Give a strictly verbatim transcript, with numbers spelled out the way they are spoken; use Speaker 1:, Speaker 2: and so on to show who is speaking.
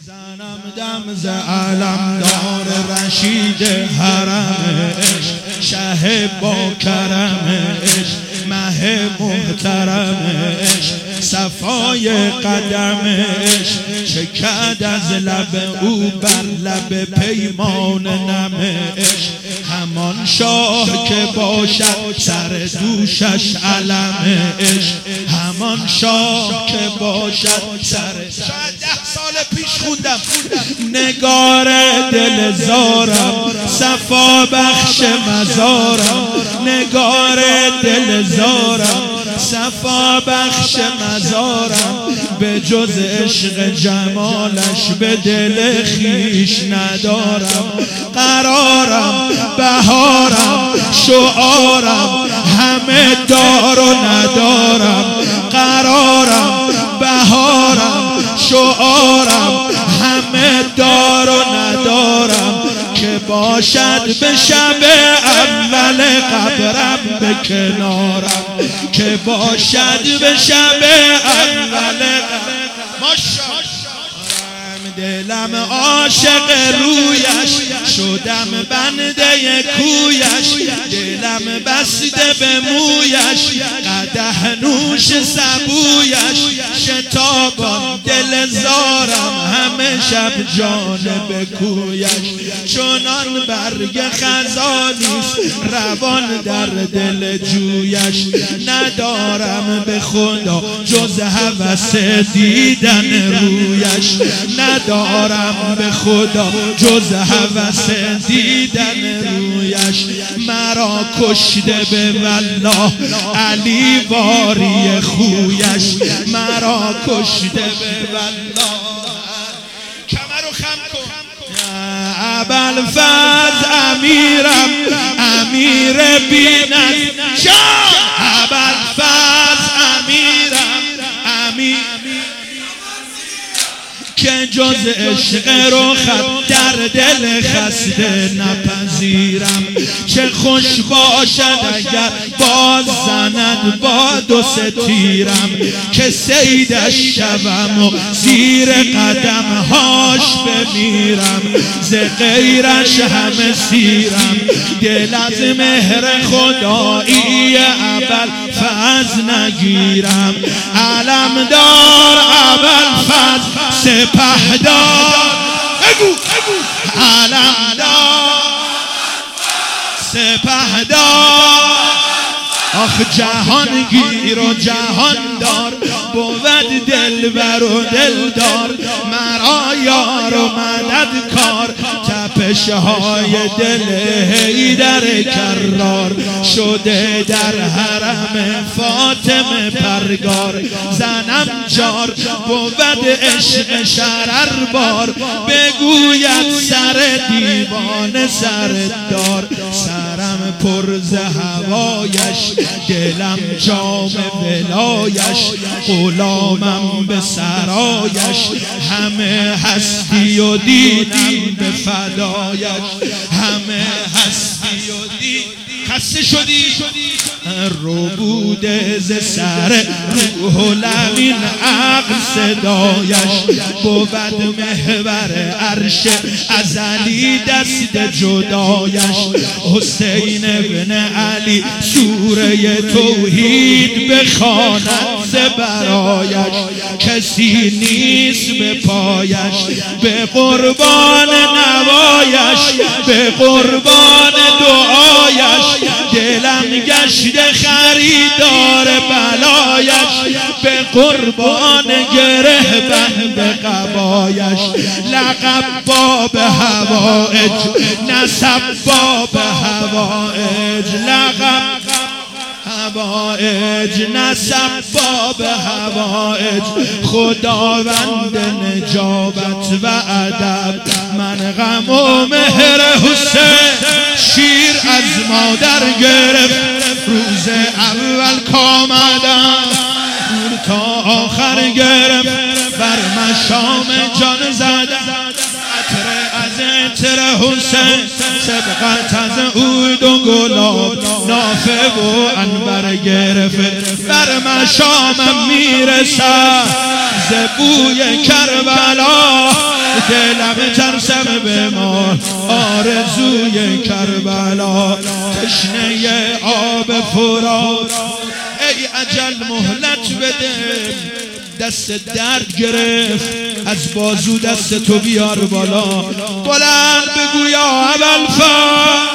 Speaker 1: زنم دم ز علمدار رشید حرمش، شه با کرمش، مه محترمش، صفای قدمش چکد از لب او بر لب پیمان نمش. همان شاه که باشد سر دوشش علمش، همان شاه که باشد سر. شاید ده سال پیش خوندم نگار دل زارم، صفا بخش مزارم، نگار دل زارم، صفا بخش مزارم، به جز عشق جمالش به دل خیش ندارم. قرارم بهارم شعارم همه دار و ندارم، قرارم بهارم شعارم همه دار و ندارم. که باشد به شب اول قبرم به کنارم، که باشد به شب اول قبرم. ماشاءالله دلم عاشق رویش، شدم بنده کویش، دلم بسته به مویش، قدح نوش سبویش، شتابان دل زارم همه شب جانب کویش. چنان برگ خزانیست روان در دل جویش، ندارم به خدا جز هوس دیدن رویش، ندارم به خدا جز هوس دیدن رویش. مرا کشته به والله علی واری خویش، مرا کشته به والله. کمرو خم کن ابوالفضل امیرم، امیر بی‌نظیر جان، ابوالفضل امیرم، امیر که جز عشق رخت در دل خسته نپذیرم. چه خوش باشد اگر باز زند باد و ستیرم، که صیدش شوم و زیر قدمهاش بمیرم، ز غیرش همه سیرم. دل از مهر خدایی ابوالفضل نگیرم، علمدار ابوالفضل سپهدار، بگو علمدار سپهدار. آخ جهانگیر و جهاندار بود دلبر و دلدار، مرا یار و مددکار، تپش های دل حیدر کرار، شده در حرم فاطمه پرگار. زنم جار بود عشق شرر بار، بگوید سر دیوان سر دار. سرم پر ز هوایش، دلم جام ولایش، غلامم به سرایش، همه هستی و دینم به فدایش، همه هستی و دین. خسته شدی رو بوده ز سر روح و لمین عقل صدایش، بود محور عرش ازلی دست جدایش. حسین ابن علی سوره توحید بخواند ز برایش، کسی نیست به پایش، به قربان نوایش، به قربان دعایش. دلم گشت خریدار بلایش، به قربان گره بند قبایش. لقب باب هوایج، نسب باب هوایج، لقب هوایج، نسب باب هوایج. خداوند نجابت و ادب، من غم و مهر حسین شیر از مادر گرفت. روز اول کامدم تا آخر گرفت، بر مشام جان زدم. عطر از عطر حسین، سبقت از عود و گلاب، نافه و عنبر گرفت. بر مشامم میرسد ز بوی کربلا، دلم ترسم به ما آرزوی کربلا تشنه آب فرات ای اجل مهلت بده دست درد گرفت از بازو دست تو بیار بالا بلند بگو یا ابوالفضل